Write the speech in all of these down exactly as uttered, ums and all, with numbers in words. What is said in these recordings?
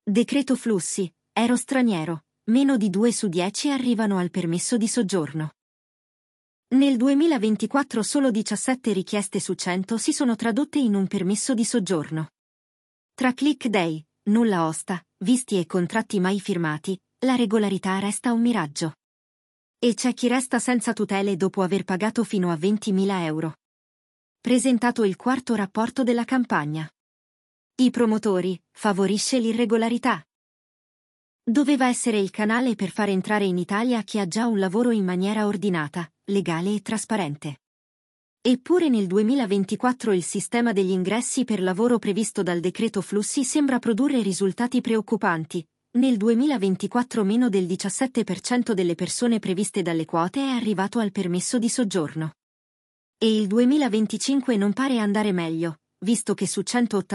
Decreto flussi, ero straniero, meno di due su dieci arrivano al permesso di soggiorno. Nel duemilaventiquattro solo diciassette richieste su cento si sono tradotte in un permesso di soggiorno. Tra click day, nulla osta, visti e contratti mai firmati, la regolarità resta un miraggio. E c'è chi resta senza tutele dopo aver pagato fino a ventimila euro. Presentato il quarto rapporto della campagna. I promotori, favorisce l'irregolarità. Doveva essere il canale per far entrare in Italia chi ha già un lavoro in maniera ordinata, legale e trasparente. Eppure nel duemilaventiquattro il sistema degli ingressi per lavoro previsto dal decreto flussi sembra produrre risultati preoccupanti. Nel duemilaventiquattro meno del diciassette per cento delle persone previste dalle quote è arrivato al permesso di soggiorno. E il duemilaventicinque non pare andare meglio, visto che su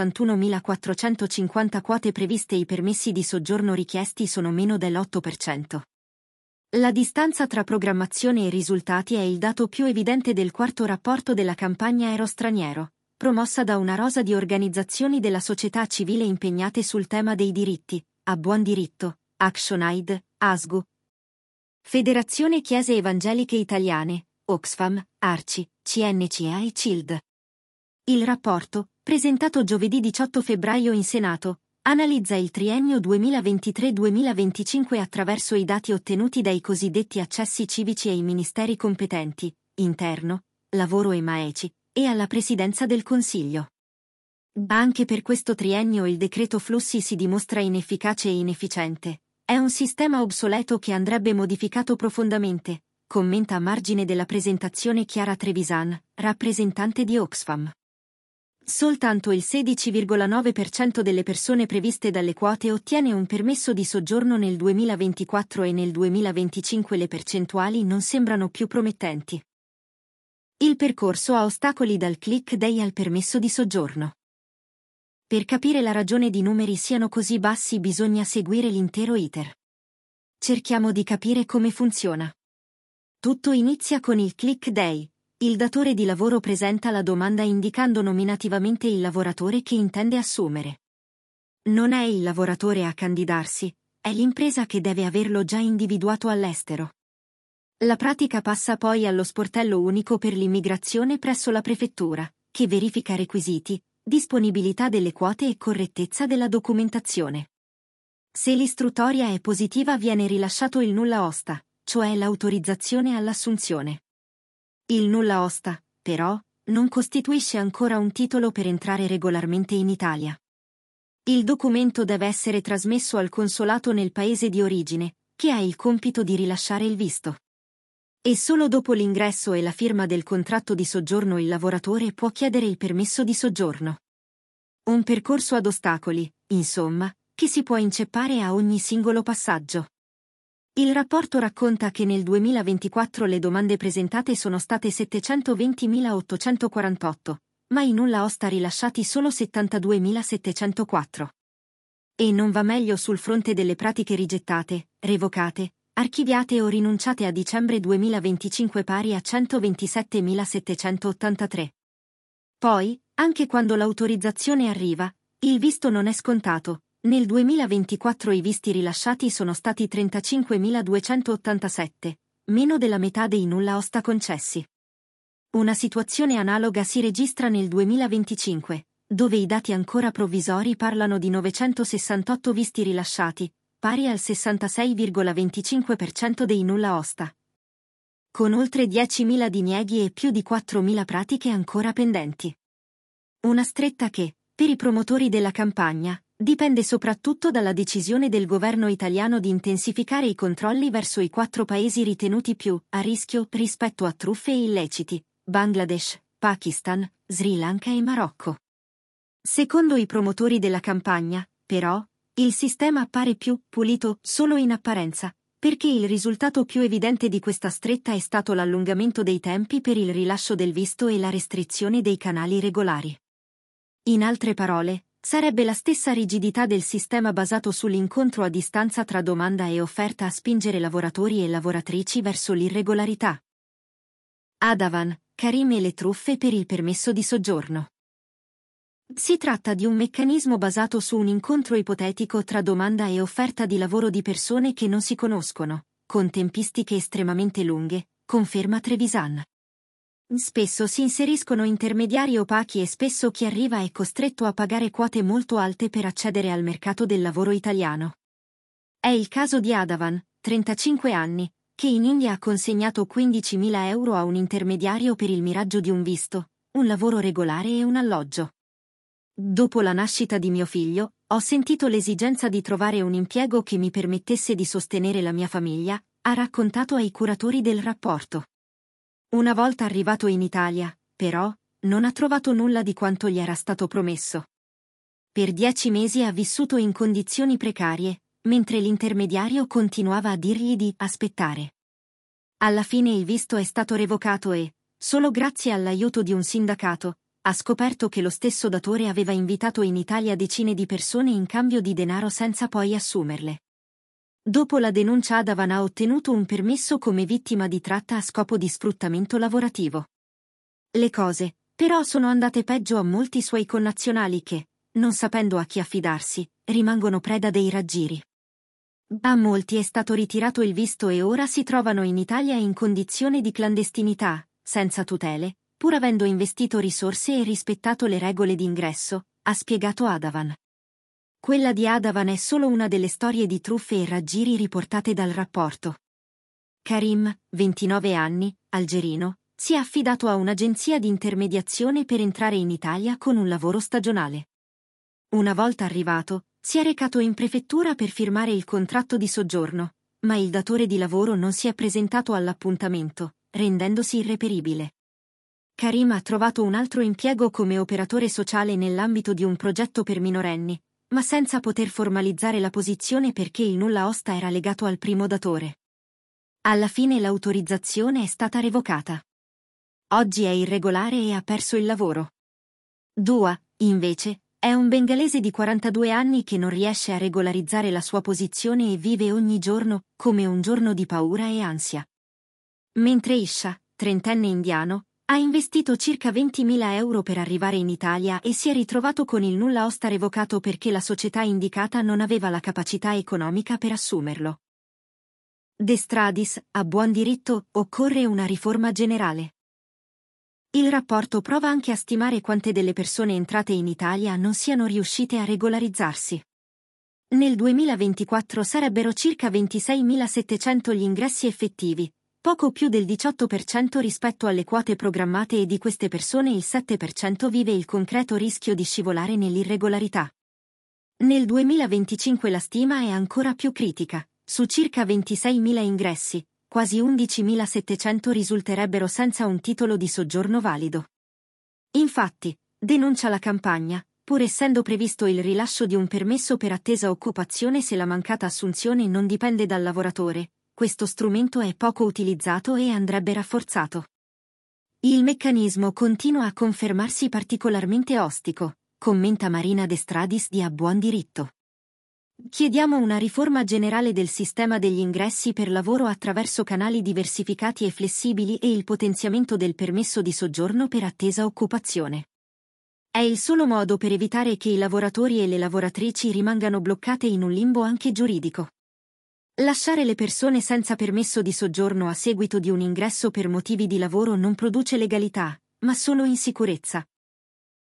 centottantunomilaquattrocentocinquanta quote previste i permessi di soggiorno richiesti sono meno dell'otto per cento. La distanza tra programmazione e risultati è il dato più evidente del quarto rapporto della campagna Ero straniero, promossa da una rosa di organizzazioni della società civile impegnate sul tema dei diritti, A Buon Diritto, ActionAid, ASGU, Federazione Chiese Evangeliche Italiane, Oxfam, Arci, C N C A e C I L D. Il rapporto, presentato giovedì diciotto febbraio in Senato, analizza il triennio duemilaventitré duemilaventicinque attraverso i dati ottenuti dai cosiddetti accessi civici ai ministeri competenti, Interno, Lavoro e MAECI, e alla Presidenza del Consiglio. Anche per questo triennio il decreto flussi si dimostra inefficace e inefficiente. È un sistema obsoleto che andrebbe modificato profondamente, commenta a margine della presentazione Chiara Trevisan, rappresentante di Oxfam. Soltanto il sedici virgola nove per cento delle persone previste dalle quote ottiene un permesso di soggiorno nel duemilaventiquattro e nel duemilaventicinque le percentuali non sembrano più promettenti. Il percorso ha ostacoli dal click day al permesso di soggiorno. Per capire la ragione di numeri siano così bassi bisogna seguire l'intero iter. Cerchiamo di capire come funziona. Tutto inizia con il click day. Il datore di lavoro presenta la domanda indicando nominativamente il lavoratore che intende assumere. Non è il lavoratore a candidarsi, è l'impresa che deve averlo già individuato all'estero. La pratica passa poi allo sportello unico per l'immigrazione presso la prefettura, che verifica requisiti, disponibilità delle quote e correttezza della documentazione. Se l'istruttoria è positiva viene rilasciato il nulla osta, cioè l'autorizzazione all'assunzione. Il nulla osta, però, non costituisce ancora un titolo per entrare regolarmente in Italia. Il documento deve essere trasmesso al consolato nel paese di origine, che ha il compito di rilasciare il visto. E solo dopo l'ingresso e la firma del contratto di soggiorno il lavoratore può chiedere il permesso di soggiorno. Un percorso ad ostacoli, insomma, che si può inceppare a ogni singolo passaggio. Il rapporto racconta che nel duemilaventiquattro le domande presentate sono state settecentoventimila ottocentoquarantotto, ma i nulla osta rilasciati solo settantaduemilasettecentoquattro. E non va meglio sul fronte delle pratiche rigettate, revocate, archiviate o rinunciate a dicembre duemilaventicinque pari a centoventisettemilasettecentottantatré. Poi, anche quando l'autorizzazione arriva, il visto non è scontato. Nel duemilaventiquattro i visti rilasciati sono stati trentacinquemiladuecentottantasette, meno della metà dei nulla osta concessi. Una situazione analoga si registra nel duemilaventicinque, dove i dati ancora provvisori parlano di novecentosessantotto visti rilasciati, pari al sessantasei virgola venticinque per cento dei nulla osta. Con oltre diecimila dinieghi e più di quattromila pratiche ancora pendenti. Una stretta che, per i promotori della campagna, dipende soprattutto dalla decisione del governo italiano di intensificare i controlli verso i quattro paesi ritenuti più a rischio rispetto a truffe e illeciti: Bangladesh, Pakistan, Sri Lanka e Marocco. Secondo i promotori della campagna, però, il sistema appare più pulito solo in apparenza, perché il risultato più evidente di questa stretta è stato l'allungamento dei tempi per il rilascio del visto e la restrizione dei canali regolari. In altre parole, sarebbe la stessa rigidità del sistema basato sull'incontro a distanza tra domanda e offerta a spingere lavoratori e lavoratrici verso l'irregolarità. Adavan, Karim e le truffe per il permesso di soggiorno. Si tratta di un meccanismo basato su un incontro ipotetico tra domanda e offerta di lavoro di persone che non si conoscono, con tempistiche estremamente lunghe, conferma Trevisan. Spesso si inseriscono intermediari opachi e spesso chi arriva è costretto a pagare quote molto alte per accedere al mercato del lavoro italiano. È il caso di Adavan, trentacinque anni, che in India ha consegnato quindicimila euro a un intermediario per il miraggio di un visto, un lavoro regolare e un alloggio. Dopo la nascita di mio figlio, ho sentito l'esigenza di trovare un impiego che mi permettesse di sostenere la mia famiglia, ha raccontato ai curatori del rapporto. Una volta arrivato in Italia, però, non ha trovato nulla di quanto gli era stato promesso. Per dieci mesi ha vissuto in condizioni precarie, mentre l'intermediario continuava a dirgli di aspettare. Alla fine il visto è stato revocato e, solo grazie all'aiuto di un sindacato, ha scoperto che lo stesso datore aveva invitato in Italia decine di persone in cambio di denaro senza poi assumerle. Dopo la denuncia Adavan ha ottenuto un permesso come vittima di tratta a scopo di sfruttamento lavorativo. Le cose, però, sono andate peggio a molti suoi connazionali che, non sapendo a chi affidarsi, rimangono preda dei raggiri. A molti è stato ritirato il visto e ora si trovano in Italia in condizione di clandestinità, senza tutele, pur avendo investito risorse e rispettato le regole di ingresso, ha spiegato Adavan. Quella di Adavan è solo una delle storie di truffe e raggiri riportate dal rapporto. Karim, ventinove anni, algerino, si è affidato a un'agenzia di intermediazione per entrare in Italia con un lavoro stagionale. Una volta arrivato, si è recato in prefettura per firmare il contratto di soggiorno, ma il datore di lavoro non si è presentato all'appuntamento, rendendosi irreperibile. Karim ha trovato un altro impiego come operatore sociale nell'ambito di un progetto per minorenni, ma senza poter formalizzare la posizione perché il nulla osta era legato al primo datore. Alla fine l'autorizzazione è stata revocata. Oggi è irregolare e ha perso il lavoro. Dua, invece, è un bengalese di quarantadue anni che non riesce a regolarizzare la sua posizione e vive ogni giorno come un giorno di paura e ansia. Mentre Isha, trentenne indiano, ha investito circa ventimila euro per arrivare in Italia e si è ritrovato con il nulla osta revocato perché la società indicata non aveva la capacità economica per assumerlo. De Stradis, a buon diritto, occorre una riforma generale. Il rapporto prova anche a stimare quante delle persone entrate in Italia non siano riuscite a regolarizzarsi. Nel duemilaventiquattro sarebbero circa ventiseimilasettecento gli ingressi effettivi, poco più del diciotto per cento rispetto alle quote programmate e di queste persone il sette per cento vive il concreto rischio di scivolare nell'irregolarità. Nel duemilaventicinque la stima è ancora più critica, su circa ventiseimila ingressi, quasi undicimilasettecento risulterebbero senza un titolo di soggiorno valido. Infatti, denuncia la campagna, pur essendo previsto il rilascio di un permesso per attesa occupazione se la mancata assunzione non dipende dal lavoratore, questo strumento è poco utilizzato e andrebbe rafforzato. Il meccanismo continua a confermarsi particolarmente ostico, commenta Marina De Stradis di A Buon Diritto. Chiediamo una riforma generale del sistema degli ingressi per lavoro attraverso canali diversificati e flessibili e il potenziamento del permesso di soggiorno per attesa occupazione. È il solo modo per evitare che i lavoratori e le lavoratrici rimangano bloccate in un limbo anche giuridico. Lasciare le persone senza permesso di soggiorno a seguito di un ingresso per motivi di lavoro non produce legalità, ma solo insicurezza,